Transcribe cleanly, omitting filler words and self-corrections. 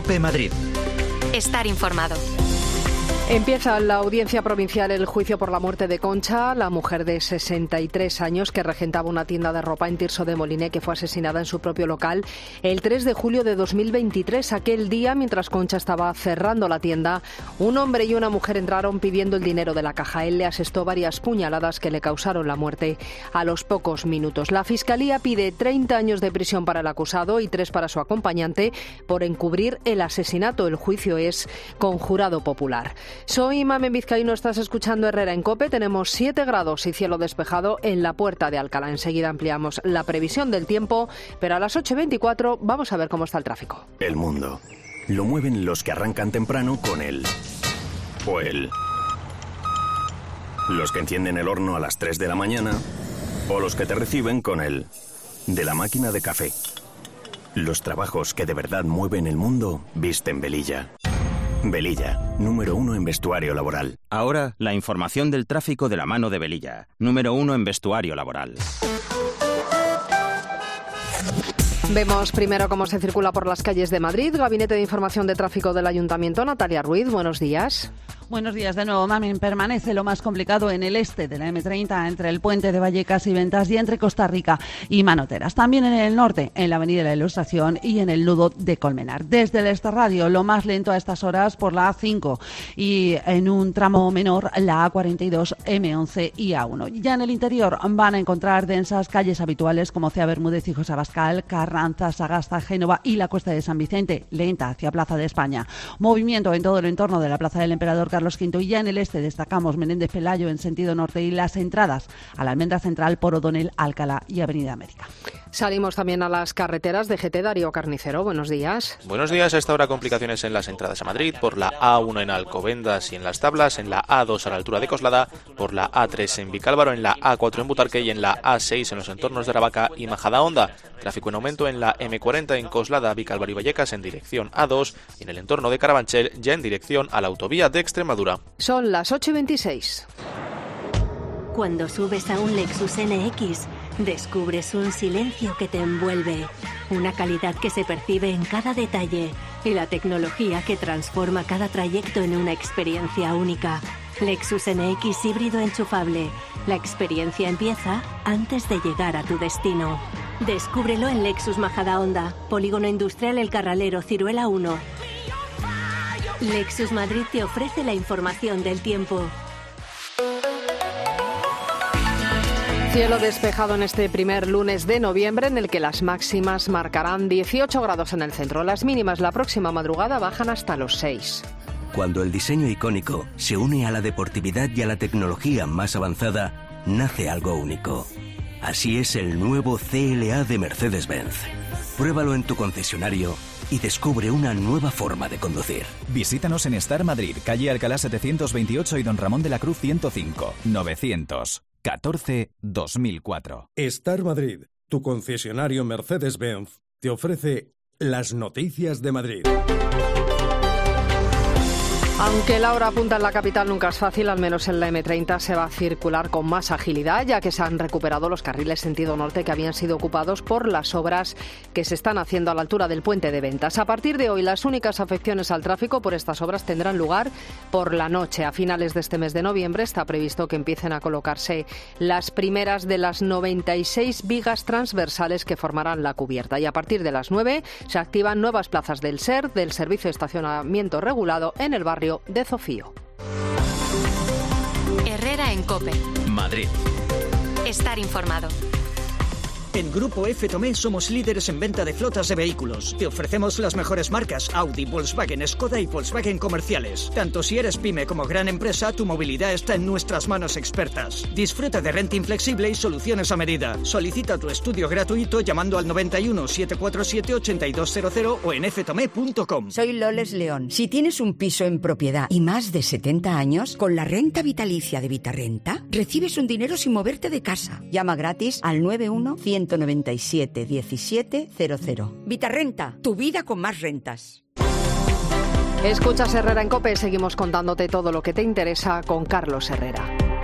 COPE Madrid. Estar informado. Empieza la audiencia provincial el juicio por la muerte de Concha, la mujer de 63 años que regentaba una tienda de ropa en Tirso de Moliné, que fue asesinada en su propio local el 3 de julio de 2023. Aquel día, mientras Concha estaba cerrando la tienda, un hombre y una mujer entraron pidiendo el dinero de la caja. Él le asestó varias puñaladas que le causaron la muerte a los pocos minutos. La Fiscalía pide 30 años de prisión para el acusado y 3 para su acompañante por encubrir el asesinato. El juicio es con jurado popular. Soy Mamen Vizcaíno, estás escuchando Herrera en COPE. Tenemos 7 grados y cielo despejado en la Puerta de Alcalá. Enseguida ampliamos la previsión del tiempo, pero a las 8:24 vamos a ver cómo está el tráfico. El mundo lo mueven los que arrancan temprano con él o él. Los que encienden el horno a las 3 de la mañana o los que te reciben con el de la máquina de café. Los trabajos que de verdad mueven el mundo visten Velilla. Velilla, número 1 en vestuario laboral. Ahora, la información del tráfico de la mano de Velilla, número 1 en vestuario laboral. Vemos primero cómo se circula por las calles de Madrid. Gabinete de Información de Tráfico del Ayuntamiento, Natalia Ruiz, buenos días. Buenos días de nuevo, Mamen. Permanece lo más complicado en el este de la M30, entre el puente de Vallecas y Ventas y entre Costa Rica y Manoteras. También en el norte, en la avenida de la Ilustración y en el nudo de Colmenar. Desde el Este Radio, lo más lento a estas horas por la A5 y en un tramo menor la A42, M11 y A1. Ya en el interior van a encontrar densas calles habituales como Cea Bermúdez y José Abascal, Carranza, Sagasta, Génova y la Cuesta de San Vicente, lenta hacia Plaza de España. Movimiento en todo el entorno de la Plaza del Emperador Carlos V, y ya en el este destacamos Menéndez Pelayo en sentido norte y las entradas a la Almendra Central por O'Donnell, Alcalá y Avenida América. Salimos también a las carreteras de GT. Darío Carnicero, buenos días. Buenos días. A esta hora complicaciones en las entradas a Madrid, por la A1 en Alcobendas y en Las Tablas, en la A2 a la altura de Coslada, por la A3 en Vicálvaro, en la A4 en Butarque y en la A6 en los entornos de Aravaca y Majadahonda. Tráfico en aumento en la M40 en Coslada, Vicálvaro y Vallecas en dirección A2 y en el entorno de Carabanchel ya en dirección a la autovía de Extremadura. Son las 8:26. Cuando subes a un Lexus NX, descubres un silencio que te envuelve, una calidad que se percibe en cada detalle y la tecnología que transforma cada trayecto en una experiencia única. Lexus NX híbrido enchufable. La experiencia empieza antes de llegar a tu destino. Descúbrelo en Lexus Majadahonda, Polígono Industrial El Carralero, Ciruela 1. Lexus Madrid te ofrece la información del tiempo. Cielo despejado en este primer lunes de noviembre, en el que las máximas marcarán 18 grados en el centro. Las mínimas la próxima madrugada bajan hasta los 6. Cuando el diseño icónico se une a la deportividad y a la tecnología más avanzada, nace algo único. Así es el nuevo CLA de Mercedes-Benz. Pruébalo en tu concesionario y descubre una nueva forma de conducir. Visítanos en Star Madrid, calle Alcalá 728 y Don Ramón de la Cruz 105, 914-2004. Star Madrid, tu concesionario Mercedes-Benz, te ofrece las noticias de Madrid. Aunque la hora punta en la capital nunca es fácil, al menos en la M30 se va a circular con más agilidad, ya que se han recuperado los carriles sentido norte que habían sido ocupados por las obras que se están haciendo a la altura del puente de Ventas. A partir de hoy, las únicas afecciones al tráfico por estas obras tendrán lugar por la noche. A finales de este mes de noviembre está previsto que empiecen a colocarse las primeras de las 96 vigas transversales que formarán la cubierta. Y a partir de las 9 se activan nuevas plazas del SER, del Servicio de Estacionamiento Regulado, en el barrio de Zofío. Herrera en COPE. Madrid. Estar informado. En Grupo F Tomé somos líderes en venta de flotas de vehículos. Te ofrecemos las mejores marcas Audi, Volkswagen, Skoda y Volkswagen comerciales. Tanto si eres pyme como gran empresa, tu movilidad está en nuestras manos expertas. Disfruta de renting flexible y soluciones a medida. Solicita tu estudio gratuito llamando al 91 747 8200 o en ftome.com. Soy Loles León. Si tienes un piso en propiedad y más de 70 años, con la renta vitalicia de Vitarrenta, recibes un dinero sin moverte de casa. Llama gratis al 91 197 1700. Vitarrenta, tu vida con más rentas. Escuchas Herrera en COPE, seguimos contándote todo lo que te interesa con Carlos Herrera.